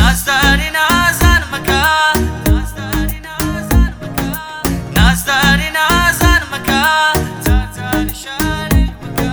نازداری نازان مەکە نازداری نازان مەکە جارجاری شارێک بکە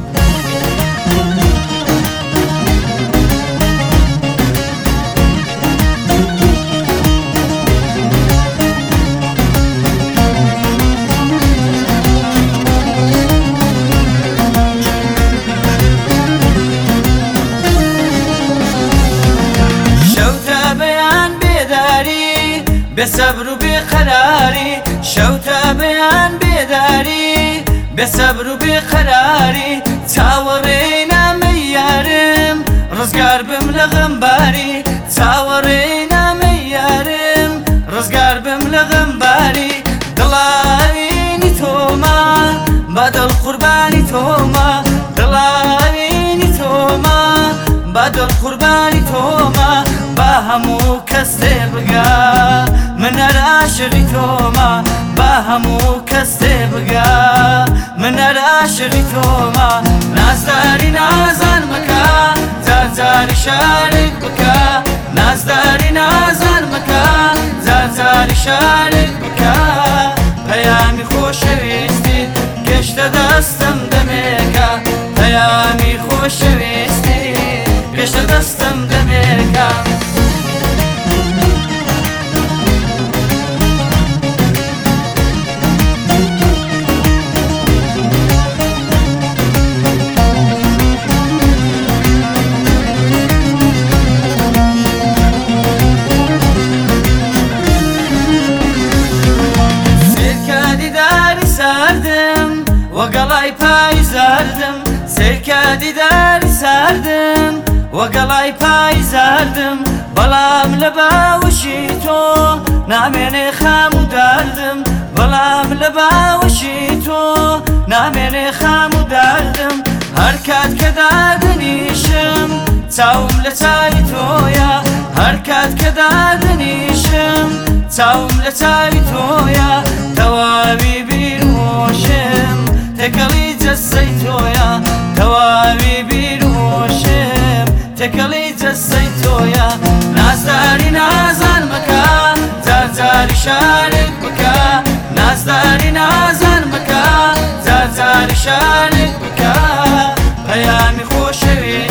بسبر و بقراری شوتا بیان بیداری بسبر و بقراری تاورينا ميارم رزقار بملغم باري تاورينا ميارم رزقار بملغم باري دلاويني توما بدل قرباني توما دلاويني توما بدل قرباني توما باهمو كستي بقى من الاشري توما باهمو كستي بقى من الاشري توما نازداري نازان مكا زارزاري شارك بكا نازداري نازان مكا زارزاري شارك بكا بيامي خوشويستي كشت دستم دميكا بيامي خوشويستي كشت دستم دميكا وقلاي پای زاردم سرکا دیداری ساردم وقلاي پای زاردم بەڵام لە باوشی تۆ نامێنێ خام و داردم بەڵام لە باوشی تۆ نامێنێ خام و داردم هەر کات کە دادەنیشم چاوم لە چاوی تۆیە هەر کات کە دادەنیشم چاوم لە چاوی تۆیە تەواوی بیرۆشم تەکەڵی جەسەی تۆیە تەواوی بیرۆشم تەکەڵی جەسەی تۆیە نازداری نازان مەکە جارجاری شارێک بکە نازداری نازان مەکە جارجاری شارێک بکە پەیامی خۆشەویست